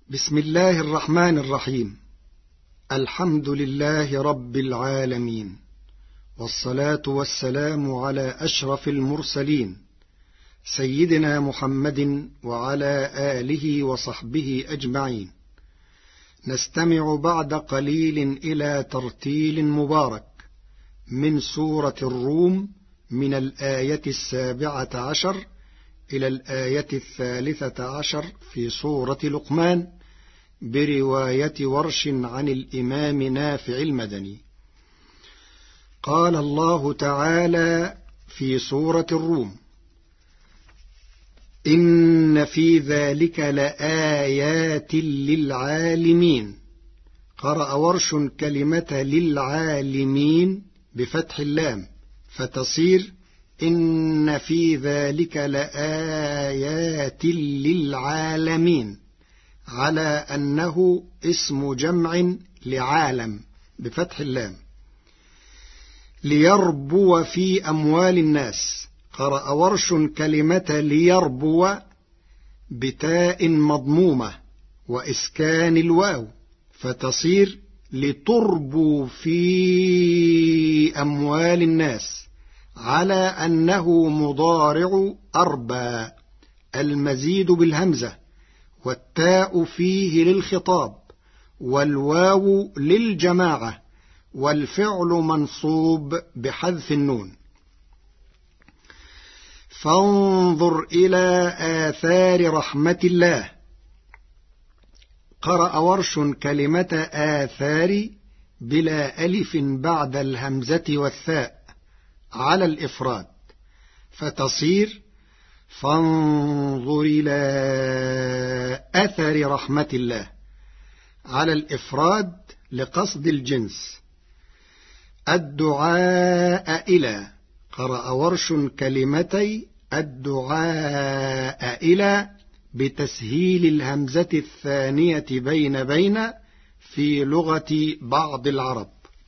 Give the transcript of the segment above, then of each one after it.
بسم الله الرحمن الرحيم. الحمد لله رب العالمين، والصلاة والسلام على أشرف المرسلين سيدنا محمد وعلى آله وصحبه أجمعين. نستمع بعد قليل إلى ترتيل مبارك من سورة الروم من الآية 17 إلى الآية 13 في سورة لقمان برواية ورش عن الإمام نافع المدني. قال الله تعالى في سورة الروم: إن في ذلك لآيات للعالمين. قرأ ورش كلمة للعالمين بفتح اللام فتصير إن في ذلك لآيات للعالمين، على أنه اسم جمع لعالم بفتح اللام. ليربو في أموال الناس. قرأ ورش كلمة ليربو بتاء مضمومة وإسكان الواو فتصير لتربو في أموال الناس، على أنه مضارع أربى، المزيد بالهمزة، والتاء فيه للخطاب، والواو للجماعة، والفعل منصوب بحذف النون. فانظر إلى آثار رحمة الله. قرأ ورش كلمة آثار بلا ألف بعد الهمزة والثاء على الإفراد فتصير فانظر إلى أثر رحمة الله على الإفراد لقصد الجنس. الدعاء إلى. قرأ ورش كلمتي الدعاء إلى بتسهيل الهمزة الثانية بين في لغة بعض العرب.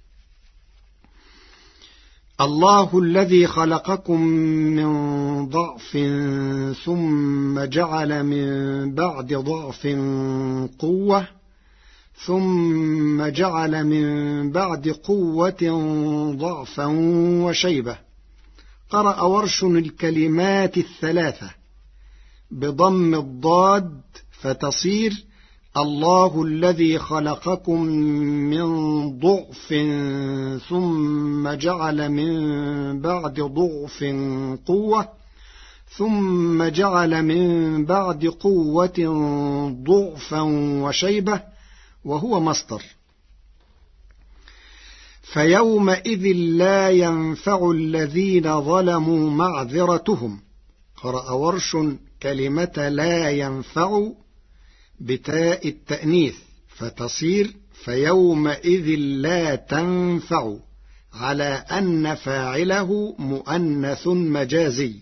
الله الذي خلقكم من ضعف ثم جعل من بعد ضعف قوة ثم جعل من بعد قوة ضعفا وشيبة. قرأ ورش الكلمات الثلاثة بضم الضاد فتصير الله الذي خلقكم من ضعف ثم جعل من بعد ضعف قوة ثم جعل من بعد قوة ضعفا وشيبة، وهو مصدر. فيومئذ لا ينفع الذين ظلموا معذرتهم. قرأ ورش كلمة لا ينفع بتاء التأنيث فتصير فيومئذ لا تنفع، على أن فاعله مؤنث مجازي.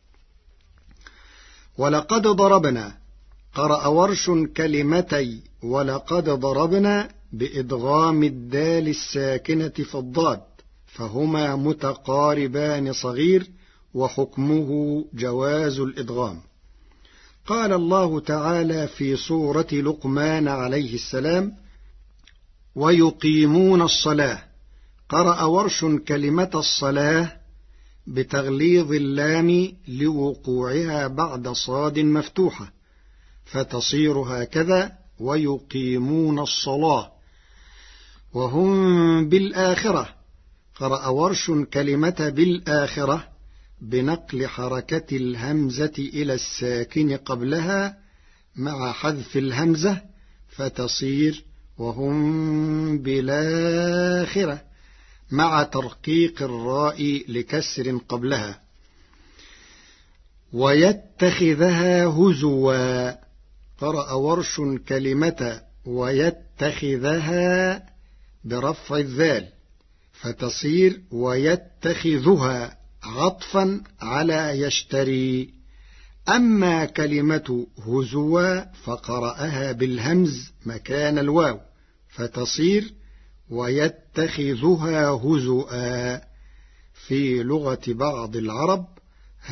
ولقد ضربنا. قرأ ورش كلمتي ولقد ضربنا بإدغام الدال الساكنة في الضاد فهما متقاربان صغير، وحكمه جواز الإدغام. قال الله تعالى في سورة لقمان عليه السلام: ويقيمون الصلاة. قرأ ورش كلمة الصلاة بتغليظ اللام لوقوعها بعد صاد مفتوحة فتصير هكذا: ويقيمون الصلاة وهم بالآخرة. قرأ ورش كلمة بالآخرة بنقل حركة الهمزة إلى الساكن قبلها مع حذف الهمزة فتصير وهم بالآخرة مع ترقيق الراء لكسر قبلها. ويتخذها هزوا. قرأ ورش كلمة ويتخذها برفع الذال فتصير ويتخذها عطفا على يشتري. أما كلمة هزوا فقرأها بالهمز مكان الواو فتصير ويتخذها هزؤا في لغة بعض العرب.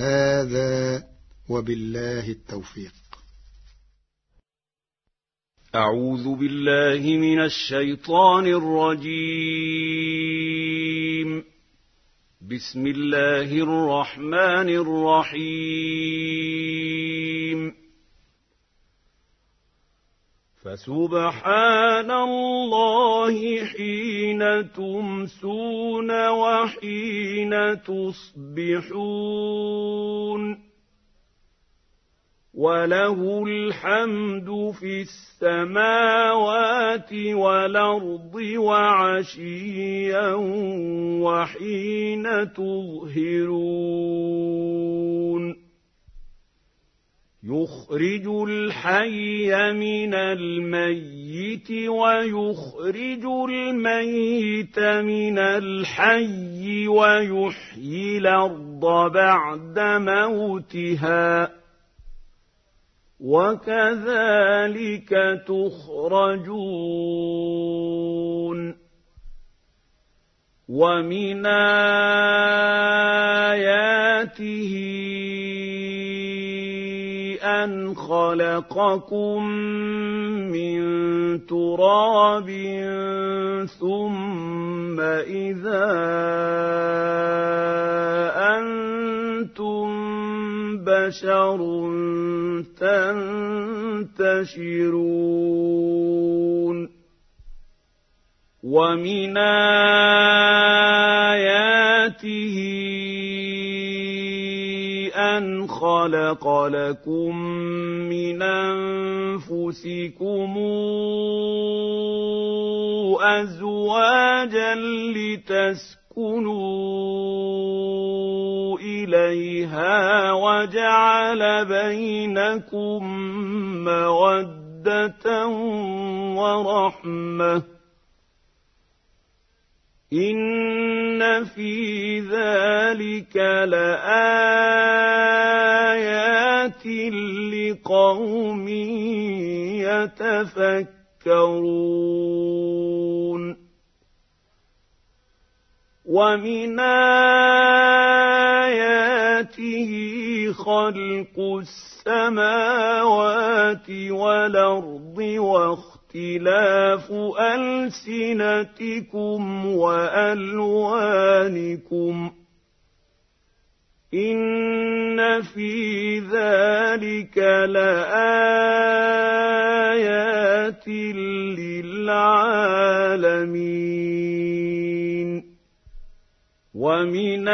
هذا وبالله التوفيق. أعوذ بالله من الشيطان الرجيم. بسم الله الرحمن الرحيم. فسبحان الله حين تمسون وحين تصبحون وله الحمد في السماوات والأرض وعشيا وحين تظهرون يخرج الحي من الميت ويخرج الميت من الحي ويحيي الأرض بعد موتها وكذلك تخرجون ومن آياته أن خلقكم من تراب ثم إذا أنتم بشر تنتشرون ومن آياته أن خلق لكم من أنفسكم أزواجا لتسكنوا إليها وجعل بينكم مودة ورحمة إن في ذلك لآيات لقوم يتفكرون ومن آياته خلق السماوات والأرض واختلاف ألسنتكم وألوانكم إن في ذلك لآيات للعالمين ومن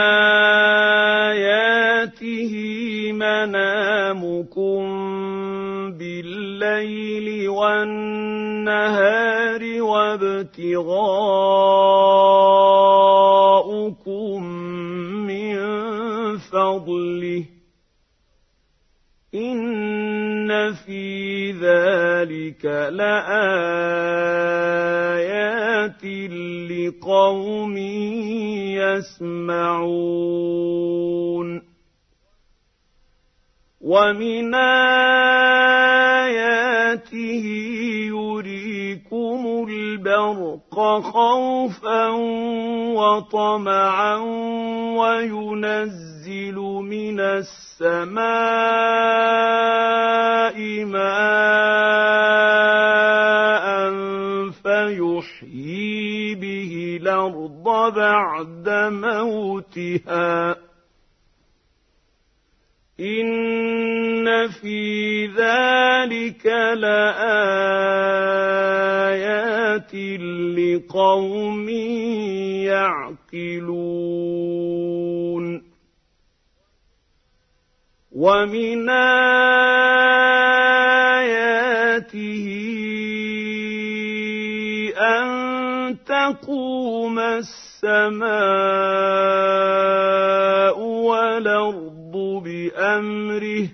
آياته منامكم بالليل والنهار وابتغاؤكم من فضله إن في ذلك لآيات لقوم يسمعون ومن آياته يريكم البرق خوفا وطمعا وينزل من السماء ماء فيحيي به الأرض بعد موتها إن في ذلك لآيات لقوم يعقلون ومن آياته أن تقوم السماء والأرض بأمره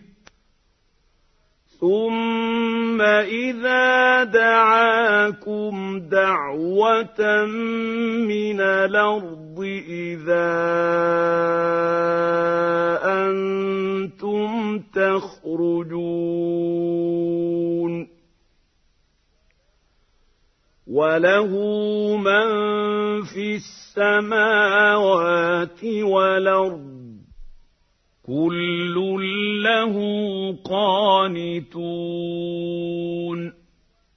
ثم إذا دعاكم دعوة من الأرض إذا أنتم تخرجون وله من في السماوات والأرض كل له قانتون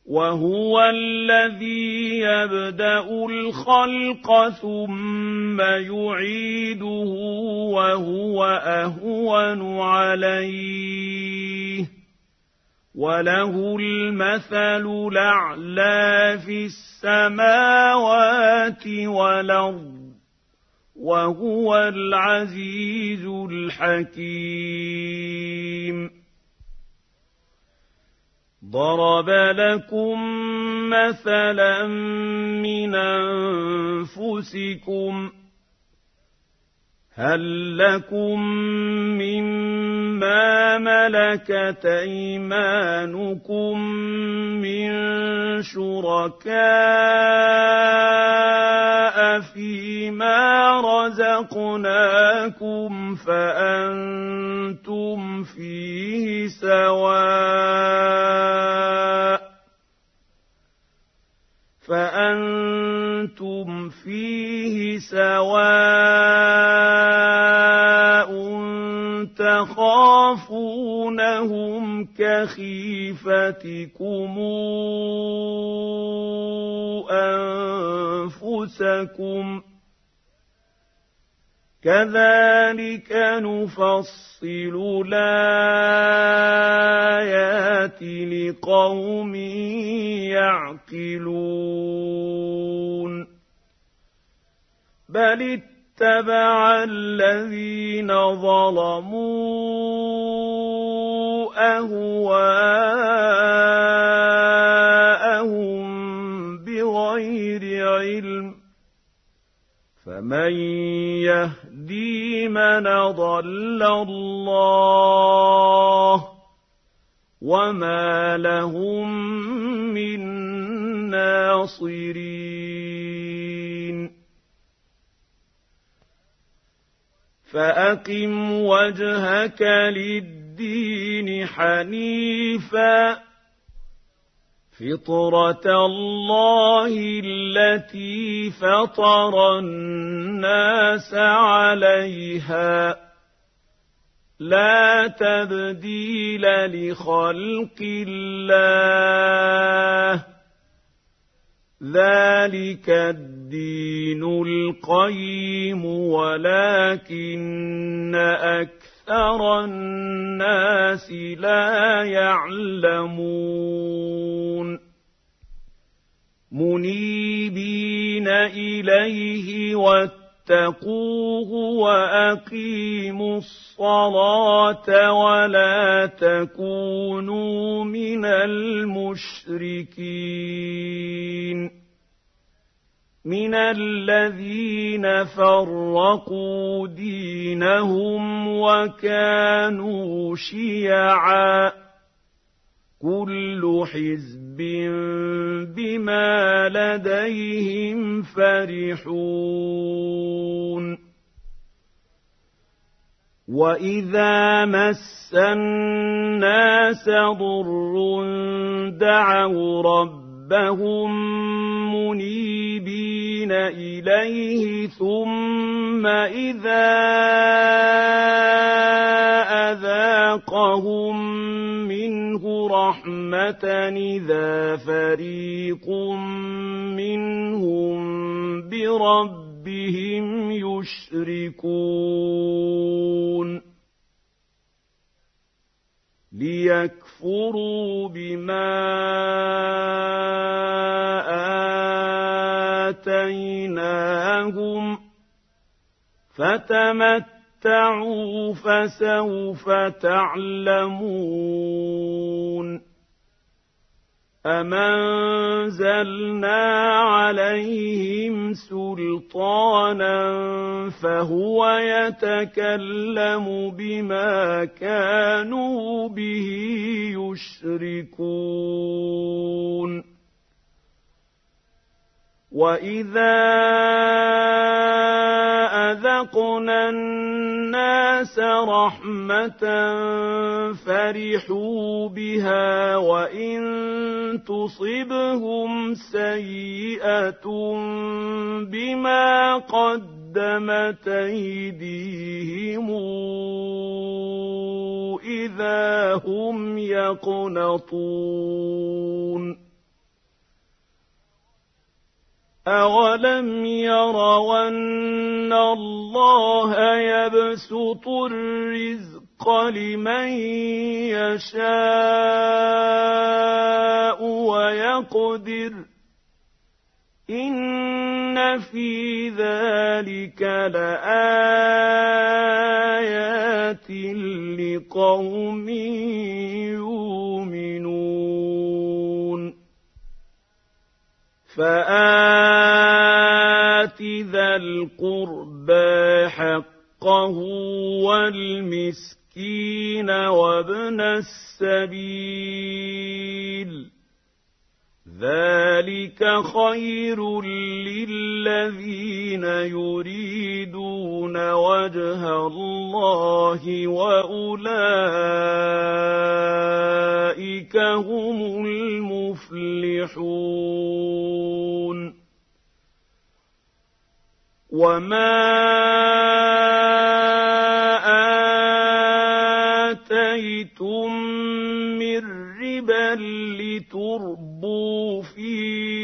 وهو الذي يبدأ الخلق ثم يعيده وهو أهون عليه وله المثل الأعلى في السماوات والأرض وهو العزيز الحكيم. ضرب لكم مثلا من أنفسكم هل لكم مما ملكت أيمانكم من شركاء فيما رزقناكم فأنتم فيه سواء تخافونهم كخيفتكم أنفسكم كذلك نفصل الآيات لقوم يعقلون. بل اتبع الذين ظلموا أهواءهم بغير علم فمن يهدي من أضل الله وما لهم من ناصرين. فأقم وجهك للدين حنيفا فطرة الله التي فطر الناس عليها لا تبديل لخلق الله ذلك الدين القيم ولكن أكثر الناس لا يعلمون. منيبين إليه واتقوه وأقيموا الصلاة ولا تكونوا من المشركين من الذين فرقوا دينهم وكانوا شيعا كل حزب بما لديهم فرحون. وإذا مس الناس ضر دعوا ربهم منيبين إليه ثم إذا أذاقهم منه رحمة إذا فريق منهم بربهم يشركون ليكفروا بما آتيناهم فتمتعوا فسوف تعلمون. أم أنزلنا عليهم سلطانا فهو يتكلم بما كانوا به يشركون. وإذا أذقنا الناس رحمة فرحوا بها وإن تصبهم سيئة بما قدمت أيديهم إذا هم يقنطون. أَوَلَمْ يَرَوْا أَنَّ اللَّهَ يَبْسُطُ الرِّزْقَ لِمَن يَشَاءُ وَيَقْدِرُ إِنَّ فِي ذَلِكَ لَآيَاتٍ لِقَوْمٍ يُؤْمِنُونَ فَآتِ ذَا الْقُرْبَىٰ حَقَّهُ وَالْمِسْكِينَ وَابْنَ السَّبِيلِ ذَلِكَ خَيْرٌ لِّلَّذِينَ يُرِيدُونَ وَجْهَ اللَّهِ وَأُولَٰئِكَ هُمُ الْمُفْلِحُونَ وَمَا آتَيْتُم مِّن رِّبًا لِّتُرْبُوا فِي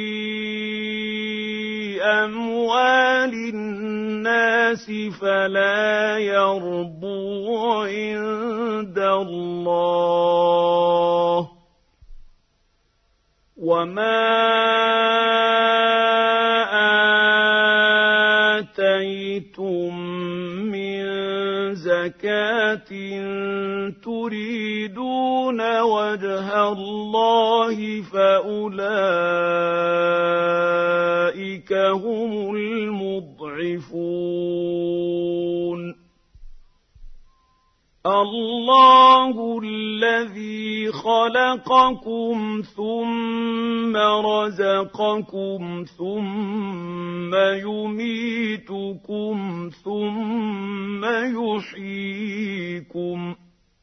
أَمْوَالِ النَّاسِ فَلَا يَرْبُو عِندَ اللَّهِ وَمَا آتَيْتُم مِّن زَكَاةٍ تُرِيدُونَ وَجْهَ اللَّهِ فَأُولَٰئِكَ هُمُ الْمُضْعِفُونَ اللَّهُ الَّذِي خَلَقَكُمْ ثُمَّ رَزَقَكُمْ ثُمَّ يُمِيتُكُمْ ثُمَّ يُحْيِيكُمْ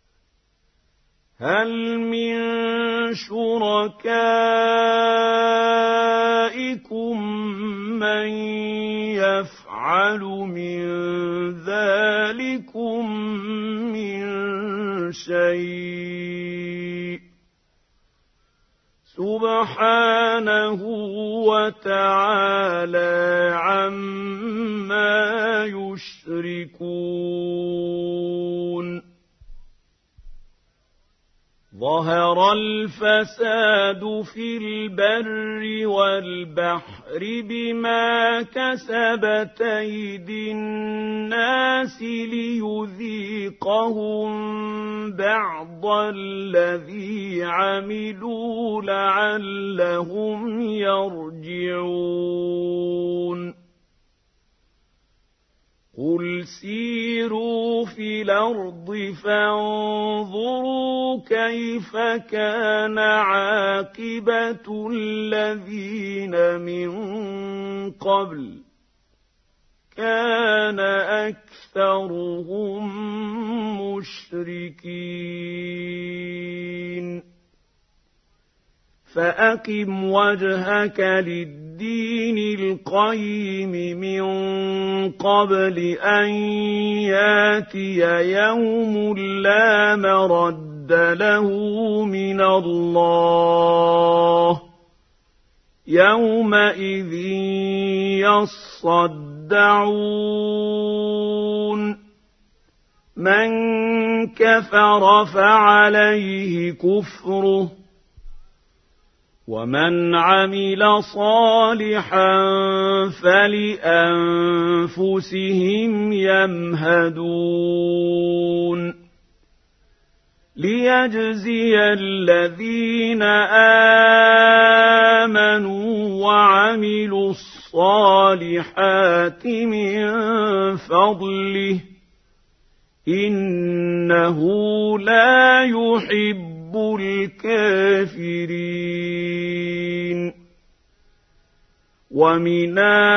هَلْ مِن شُرَكَائِكُم مَّن يَفْعَلُ مِن ذَٰلِكُم مِّن شَيْءٍ سُبْحَانَهُ وَتَعَالَىٰ عَمَّا يُشْرِكُونَ ظَهَرَ الْفَسَادُ فِي الْبَرِّ وَالْبَحْرِ بِمَا كَسَبَتْ أَيْدِي النَّاسِ لِيُذِيقَهُم بَعْضَ الَّذِي عَمِلُوا لَعَلَّهُمْ يَرْجِعُونَ قُلْ سِيرُوا فِي الْأَرْضِ فَانظُرُوا كَيْفَ كَانَ عَاقِبَةُ الَّذِينَ مِن قَبْلُ كَانَ أَكْثَرُهُم مُّشْرِكِينَ فَأَقِمْ وَجْهَكَ لِلدِّينِ الْقَيِّمِ مِن قَبْلِ أَن يَأْتِيَ يَوْمٌ لَّا مَرَدَّ لَهُ مِنَ اللَّهِ يَوْمَئِذٍ يَصَّدَّعُونَ مَن كَفَرَ فَعَلَيْهِ كُفْرُهُ وَمَنْ عَمِلَ صَالِحًا فَلِأَنفُسِهِمْ يَمْهَدُونَ لِيَجْزِيَ الَّذِينَ آمَنُوا وَعَمِلُوا الصَّالِحَاتِ مِن فَضْلِهِ إِنَّهُ لَا يُحِبُّ الْكَافِرِينَ وَمِنْ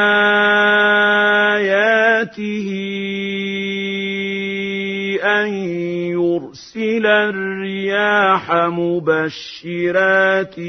آيَاتِهِ أَن يُرْسِلَ الرِّيَاحَ مُبَشِّرَاتٍ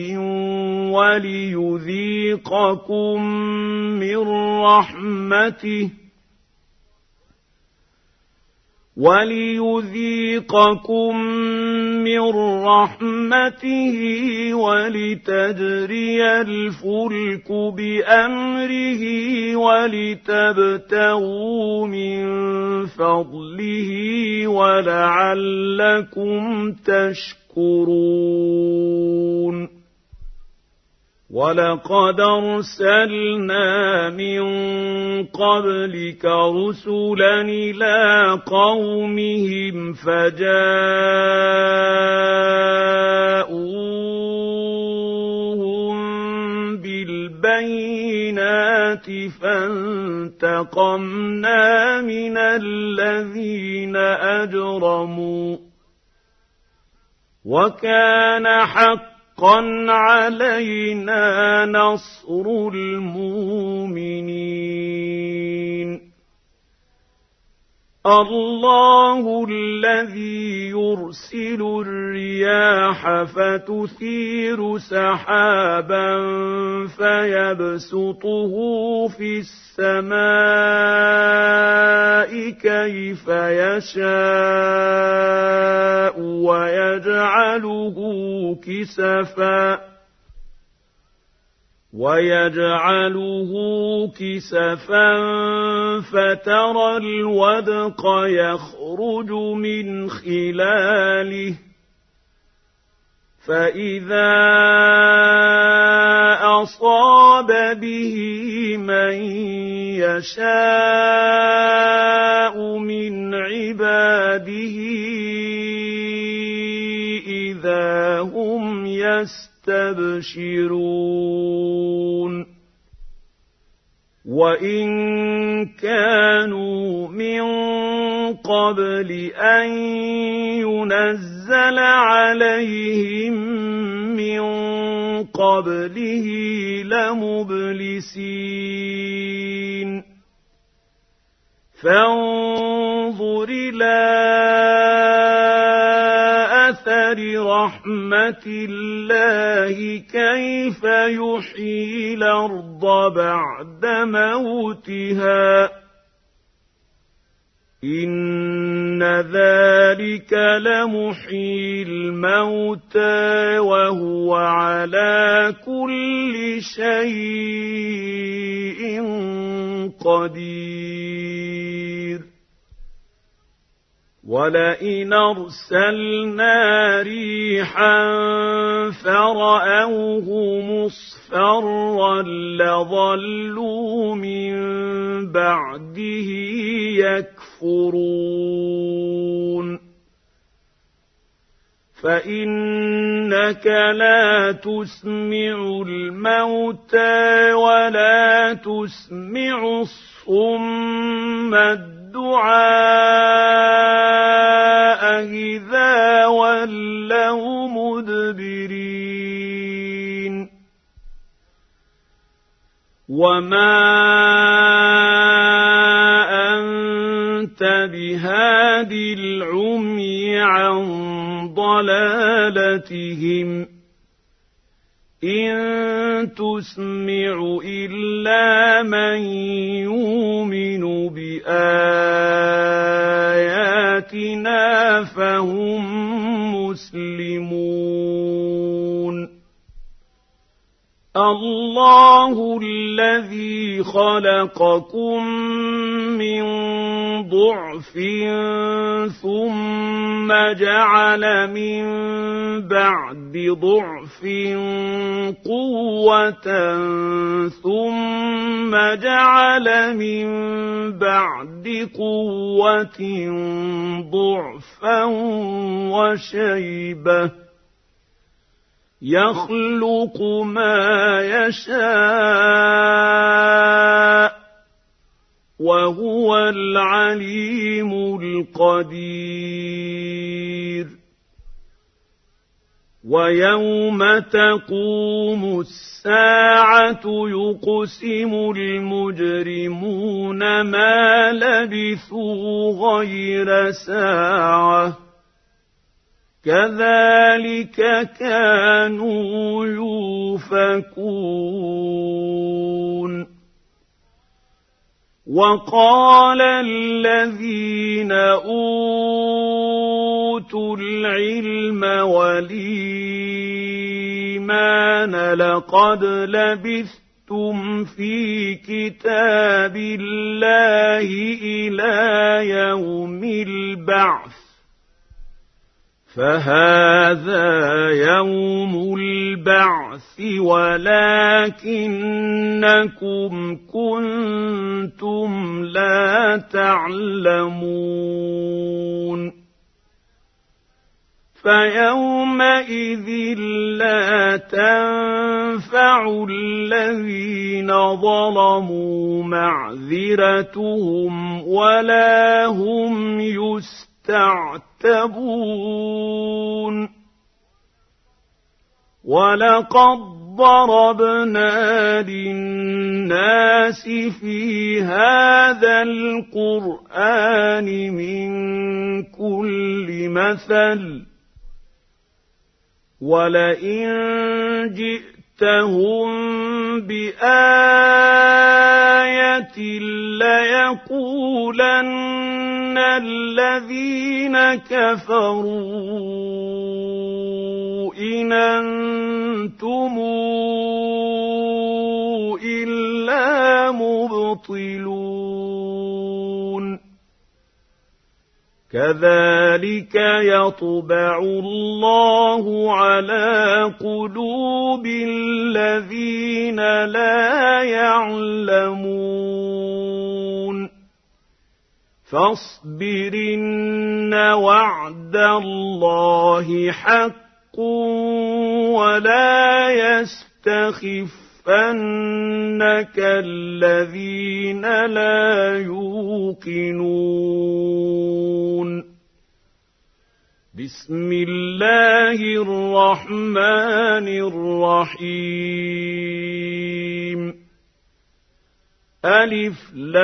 وَلِيُذِيقَكُم مِّن رَّحْمَتِهِ وَلِيُذِيقَكُم مِّن رَّحْمَتِهِ وَلِتَجْرِيَ الْفُلْكُ بِأَمْرِهِ وَلِتَبْتَغُوا مِن فَضْلِهِ وَلَعَلَّكُمْ تَشْكُرُونَ وَلَقَدْ أَرْسَلْنَا مِن قَبْلِكَ رُسُلًا إِلَىٰ قَوْمِهِمْ فَجَاءُوهُم بِالْبَيِّنَاتِ فَانتَقَمْنَا مِنَ الَّذِينَ أَجْرَمُوا وَكَانَ حَقًّا عَلَيْنَا نَصْرُ الْمُؤْمِنِينَ اللَّهُ الَّذِي يُرْسِلُ الرِّيَاحَ فَتُثِيرُ سَحَابًا فَيَبْسُطُهُ فِي السَّمَاءِ كَيْفَ يَشَاءُ وَيَجْعَلُهُ كِسَفًا فَتَرَى الْوَدْقَ يَخْرُجُ مِنْ خِلَالِهِ فَإِذَا أَصَابَ بِهِ مَن يَشَاءُ مِنْ عِبَادِهِ إِذَا هُمْ يَسْتَبْشِرُونَ وَإِن كَانُوا مِن قَبْلِ أَن يُنَزَّلَ عَلَيْهِم مِّن قَبْلِهِ لَمُبْلِسِينَ فَانظُرْ إِلَىٰ أَثَرِ رَحْمَةِ اللَّهِ كَيْفَ يُحْيِي الْأَرْضَ بَعْدَ مَوْتِهَا إِنَّ ذَلِكَ لَمُحْيِي الْمَوْتَىٰ وَهُوَ عَلَىٰ كُلِّ شَيْءٍ قَدِيرٌ وَلَئِنْ أَرْسَلْنَا رِيحًا فَرَأَوْهُ مُصْفَرًّا لَّظَلُّوا مِن بَعْدِهِ يَكْفُرُونَ فَإِنَّكَ لَا تُسْمِعُ الْمَوْتَىٰ وَلَا تُسْمِعُ الصُّمَّ الدُّعَاءَ إِذَا وَلَّوْا مُدْبِرِينَ وَمَا أَنتَ بِهَادِ الْعُمْيِ عَن ضَلَالَتِهِمْ إِن تُسْمِعُ إِلَّا مَن يُؤْمِنُ بِآيَاتِنَا فَهُم مُّسْلِمُونَ اللَّهُ الَّذِي خَلَقَكُم مِّن ضَعْفٍ ثُمَّ جَعَلَ مِن بَعْدِ ضَعْفٍ قُوَّةً ثُمَّ جَعَلَ مِن بَعْدِ قُوَّةٍ ضَعْفًا وَشَيْبَةً يَخْلُقُ مَا يَشَاءُ وَهُوَ الْعَلِيمُ الْقَدِيرُ وَيَوْمَ تَقُومُ السَّاعَةُ يُقْسِمُ الْمُجْرِمُونَ مَا لَبِثُوا غَيْرَ سَاعَةٍ كَذَٰلِكَ كَانُوا يُؤْفَكُونَ وقال الذين أوتوا العلم والإيمان لقد لبثتم في كتاب الله إلى يوم البعث فهذا يوم البعث ولكنكم كنتم لا تعلمون فيومئذ لا تنفع الذين ظلموا معذرتهم ولا هم يستعتبون ولقد ضربنا للناس في هذا القرآن من كل مثل ولئن جئتهم بآية ليقولن الذين كفروا إن أنتم إلا مبطلون كذلك يطبع الله على قلوب الذين لا يعلمون فاصبر إن وعد الله حق ولا يستخفنك الذين لا يوقنون بسم الله الرحمن الرحيم ألف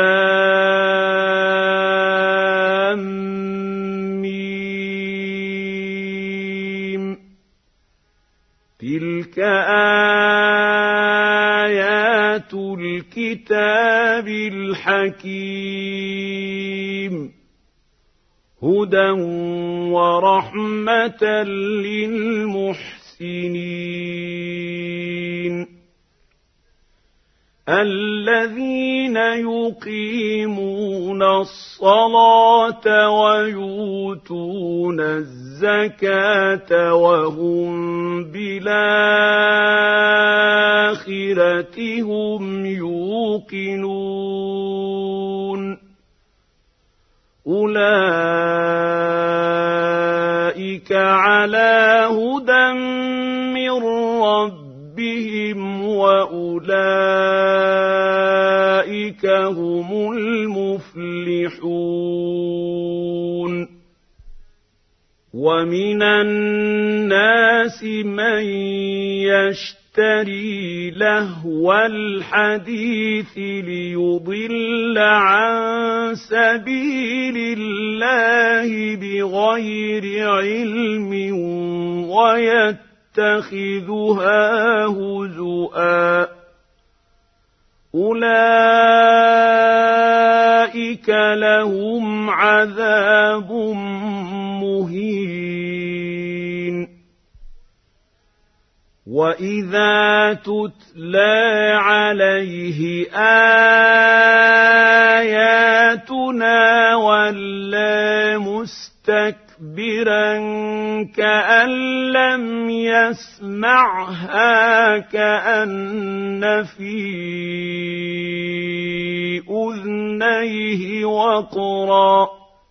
لام ميم تلك آيات الكتاب الحكيم هدى ورحمة للمحسنين الذين يقيمون الصلاة ويؤتون الزكاة وهم بالآخرة هم يوقنون أولئك على هدى من ربهم وأولئك هم المفلحون ومن الناس من يشتري لهو الحديث ليضل عن سبيل الله بغير علم ويتخذها هزؤا أولئك لهم عذاب مهين وإذا تتلى عليه آياتنا ولى مستكبرا كأن لم يسمعها كأن في أذنيه وقرا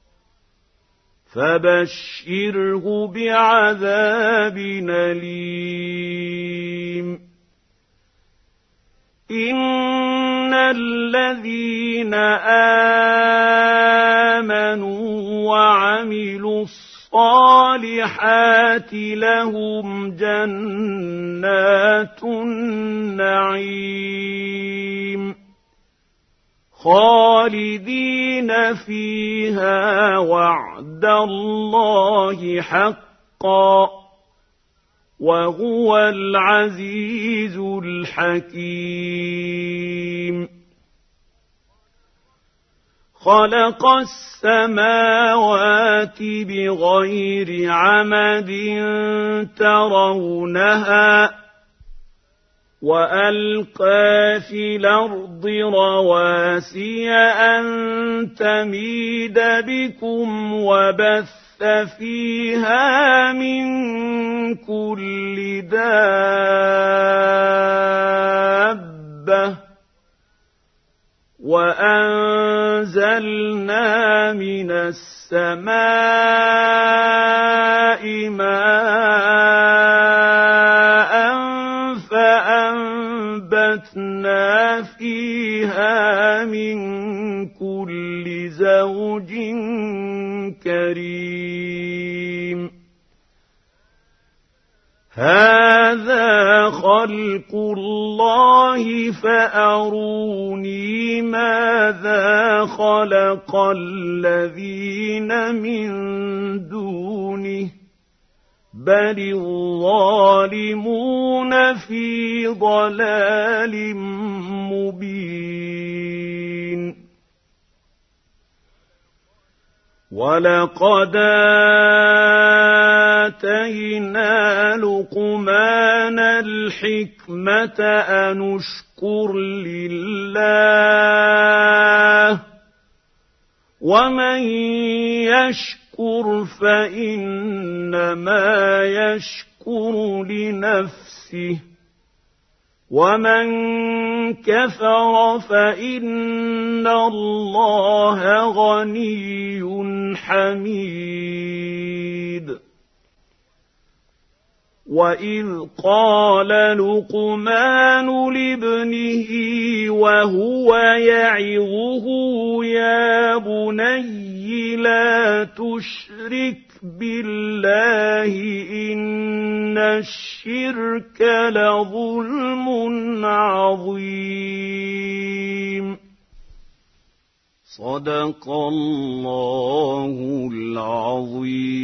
فبشره بعذاب أليم إن الذين آمنوا وعملوا الصالحات لهم جنات النعيم خالدين فيها وعد الله حقا وهو العزيز الحكيم خلق السماوات بغير عمد ترونها وألقى في الأرض رواسي أن تميد بكم وبث فيها من كل دابة وأنزلنا من السماء ماء فأنبتنا فيها من كل زوج كريم هذا خلق الله فأروني ماذا خلق الذين من دونه بل الظالمون في ضلال مبين ولقد آتينا لقمان الحكمة أن اشكر لله ومن يشكر فإنما يشكر لنفسه ومن كفر فإن الله غني حميد وإذ قال لقمان لابنه وهو يعظه يا بني لا تشرك بالله إن الشرك لظلم عظيم صدق الله العظيم.